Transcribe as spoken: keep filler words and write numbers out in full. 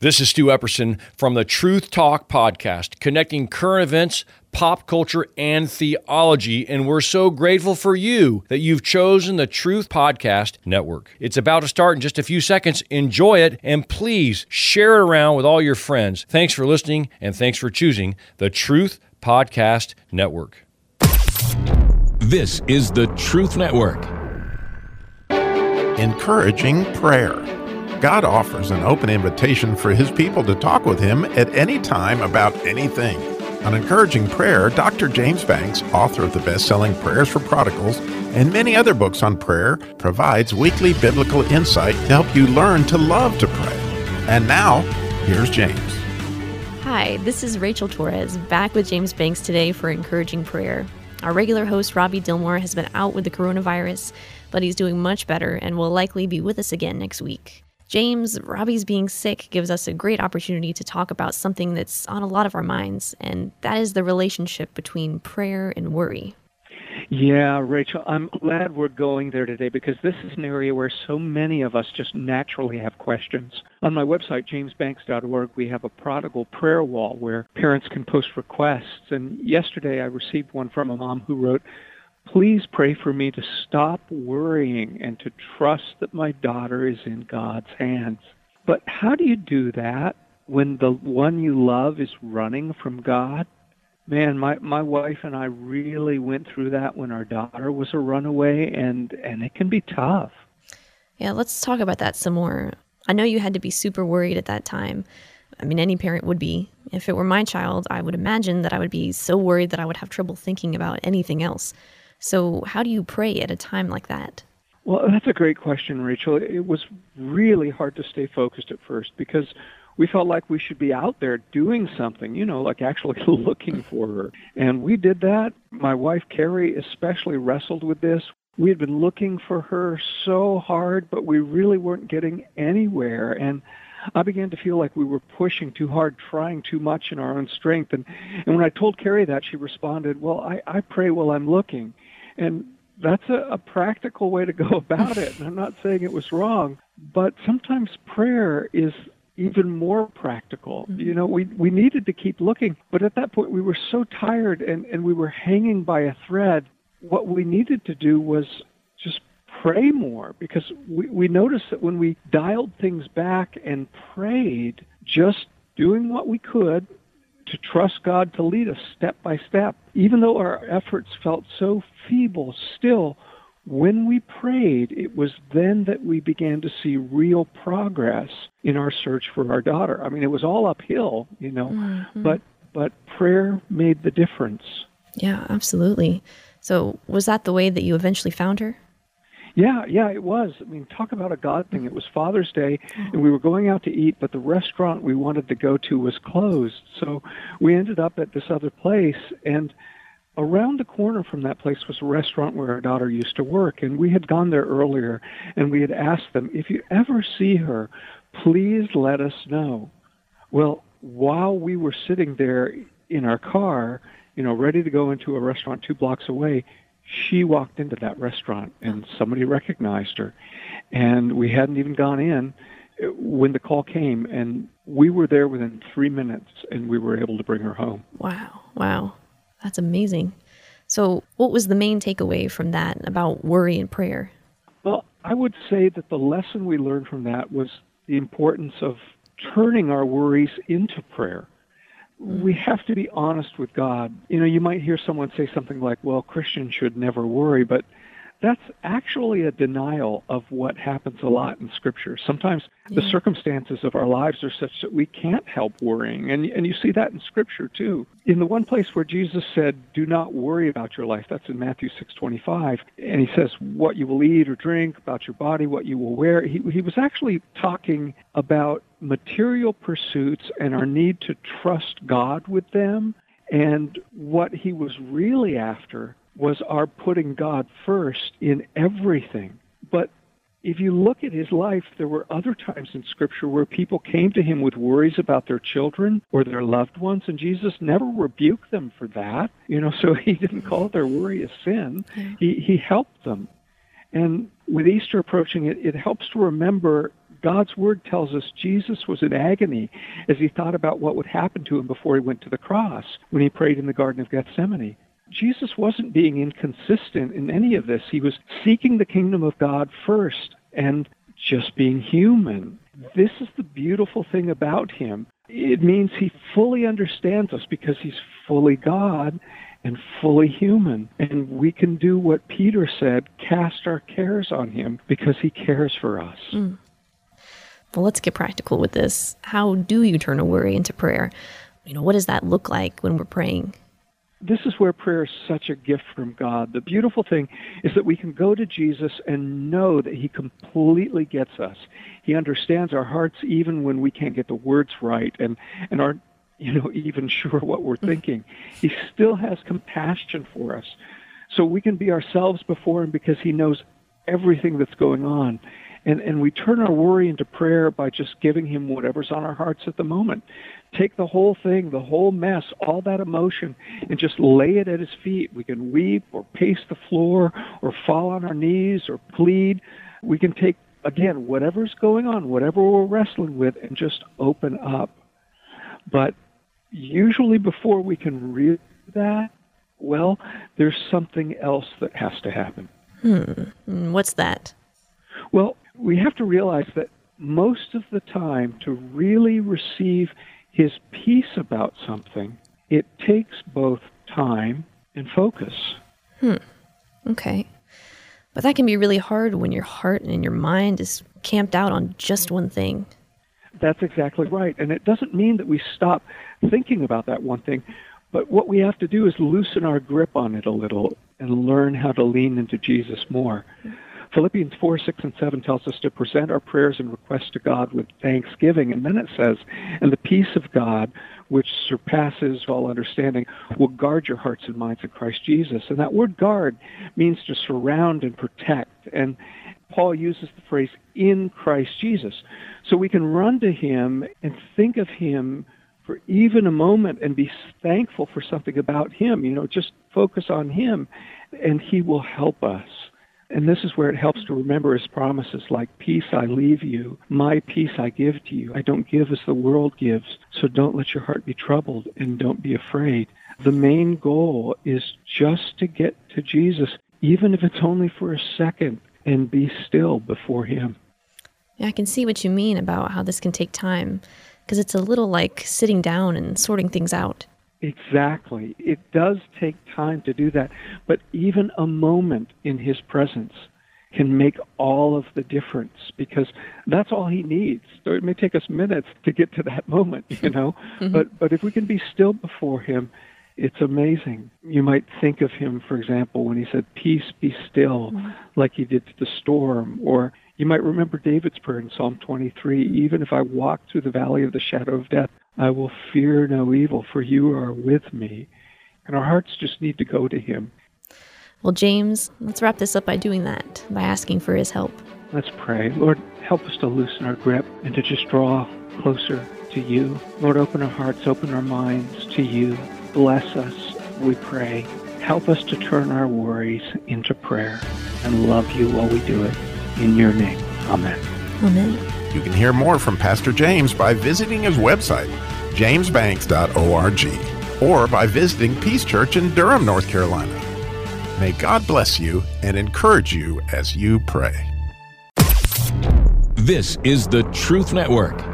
This is Stu Epperson from the Truth Talk podcast, connecting current events, pop culture, and theology, and we're so grateful for you that you've chosen the Truth Podcast Network. It's about to start in just a few seconds. Enjoy it, and please share it around with all your friends. Thanks for listening, and thanks for choosing the Truth Podcast Network. This is the Truth Network. Encouraging prayer. God offers an open invitation for His people to talk with Him at any time about anything. On Encouraging Prayer, Doctor James Banks, author of the best-selling Prayers for Prodigals and many other books on prayer, provides weekly biblical insight to help you learn to love to pray. And now, here's James. Hi, this is Rachel Torres, back with James Banks today for Encouraging Prayer. Our regular host, Robbie Dillmore, has been out with the coronavirus, but he's doing much better and will likely be with us again next week. James, Robbie's being sick gives us a great opportunity to talk about something that's on a lot of our minds, and that is the relationship between prayer and worry. Yeah, Rachel, I'm glad we're going there today because this is an area where so many of us just naturally have questions. On my website, james banks dot org, we have a prodigal prayer wall where parents can post requests, and yesterday I received one from a mom who wrote, "Please pray for me to stop worrying and to trust that my daughter is in God's hands." But how do you do that when the one you love is running from God? Man, my, my wife and I really went through that when our daughter was a runaway, and, and it can be tough. Yeah, let's talk about that some more. I know you had to be super worried at that time. I mean, any parent would be. If it were my child, I would imagine that I would be so worried that I would have trouble thinking about anything else. So how do you pray at a time like that? Well, that's a great question, Rachel. It was really hard to stay focused at first because we felt like we should be out there doing something, you know, like actually looking for her. And we did that. My wife, Carrie, especially wrestled with this. We had been looking for her so hard, but we really weren't getting anywhere. And I began to feel like we were pushing too hard, trying too much in our own strength. And, and when I told Carrie that, she responded, "Well, I, I pray while I'm looking." And that's a, a practical way to go about it. And I'm not saying it was wrong, but sometimes prayer is even more practical. Mm-hmm. You know, we, we needed to keep looking, but at that point we were so tired and, and we were hanging by a thread. What we needed to do was just pray more, because we, we noticed that when we dialed things back and prayed, just doing what we could to trust God to lead us step by step, even though our efforts felt so feeble, still, when we prayed, it was then that we began to see real progress in our search for our daughter. I mean, it was all uphill, you know, mm-hmm. but but prayer made the difference. Yeah, absolutely. So was that the way that you eventually found her? Yeah, yeah, it was. I mean, talk about a God thing. It was Father's Day, and we were going out to eat, but the restaurant we wanted to go to was closed. So we ended up at this other place, and around the corner from that place was a restaurant where our daughter used to work, and we had gone there earlier, and we had asked them, "If you ever see her, please let us know." Well, while we were sitting there in our car, you know, ready to go into a restaurant two blocks away, she walked into that restaurant, and somebody recognized her. And we hadn't even gone in when the call came, and we were there within three minutes, and we were able to bring her home. Wow. Wow. That's amazing. So what was the main takeaway from that about worry and prayer? Well, I would say that the lesson we learned from that was the importance of turning our worries into prayer. We have to be honest with God. You know, you might hear someone say something like, "Well, Christians should never worry," but that's actually a denial of what happens a lot in Scripture. Sometimes yeah. the circumstances of our lives are such that we can't help worrying, and and you see that in Scripture too. In the one place where Jesus said, "Do not worry about your life," that's in Matthew six twenty-five, and he says, "What you will eat or drink, about your body, what you will wear." He he was actually talking about material pursuits and our need to trust God with them, and what he was really after was our putting God first in everything. But if you look at his life, there were other times in Scripture where people came to him with worries about their children or their loved ones, and Jesus never rebuked them for that. You know, so he didn't call their worry a sin. He, he helped them. And with Easter approaching, it, it helps to remember God's Word tells us Jesus was in agony as he thought about what would happen to him before he went to the cross when he prayed in the Garden of Gethsemane. Jesus wasn't being inconsistent in any of this. He was seeking the kingdom of God first and just being human. This is the beautiful thing about him. It means he fully understands us because he's fully God and fully human. And we can do what Peter said, cast our cares on him because he cares for us. Mm. Well, let's get practical with this. How do you turn a worry into prayer? You know, what does that look like when we're praying? This is where prayer is such a gift from God. The beautiful thing is that we can go to Jesus and know that he completely gets us. He understands our hearts even when we can't get the words right and, and aren't, you know, even sure what we're thinking. He still has compassion for us. So we can be ourselves before him because he knows everything that's going on. And, and we turn our worry into prayer by just giving him whatever's on our hearts at the moment. Take the whole thing, the whole mess, all that emotion, and just lay it at his feet. We can weep or pace the floor or fall on our knees or plead. We can take, again, whatever's going on, whatever we're wrestling with, and just open up. But usually before we can read that, well, there's something else that has to happen. Hmm. What's that? Well, we have to realize that most of the time to really receive his peace about something, it takes both time and focus. Hmm. Okay. But that can be really hard when your heart and your mind is camped out on just one thing. That's exactly right. And it doesn't mean that we stop thinking about that one thing, but what we have to do is loosen our grip on it a little and learn how to lean into Jesus more. Philippians four, six, and seven tells us to present our prayers and requests to God with thanksgiving. And then it says, and the peace of God, which surpasses all understanding, will guard your hearts and minds in Christ Jesus. And that word guard means to surround and protect. And Paul uses the phrase, in Christ Jesus. So we can run to him and think of him for even a moment and be thankful for something about him. You know, just focus on him, and he will help us. And this is where it helps to remember his promises like, peace I leave you, my peace I give to you. I don't give as the world gives, so don't let your heart be troubled and don't be afraid. The main goal is just to get to Jesus, even if it's only for a second, and be still before him. Yeah, I can see what you mean about how this can take time, because it's a little like sitting down and sorting things out. Exactly. It does take time to do that, but even a moment in his presence can make all of the difference because that's all he needs. So it may take us minutes to get to that moment, you know, mm-hmm. but but if we can be still before him, it's amazing. You might think of him, for example, when he said, peace, be still, mm-hmm. like he did to the storm. Or you might remember David's prayer in Psalm twenty-three, even if I walk through the valley of the shadow of death, I will fear no evil, for you are with me. And our hearts just need to go to him. Well, James, let's wrap this up by doing that, by asking for his help. Let's pray. Lord, help us to loosen our grip and to just draw closer to you. Lord, open our hearts, open our minds to you. Bless us, we pray. Help us to turn our worries into prayer and love you while we do it. In your name, amen. Amen. You can hear more from Pastor James by visiting his website, james banks dot org, or by visiting Peace Church in Durham, North Carolina. May God bless you and encourage you as you pray. This is the Truth Network.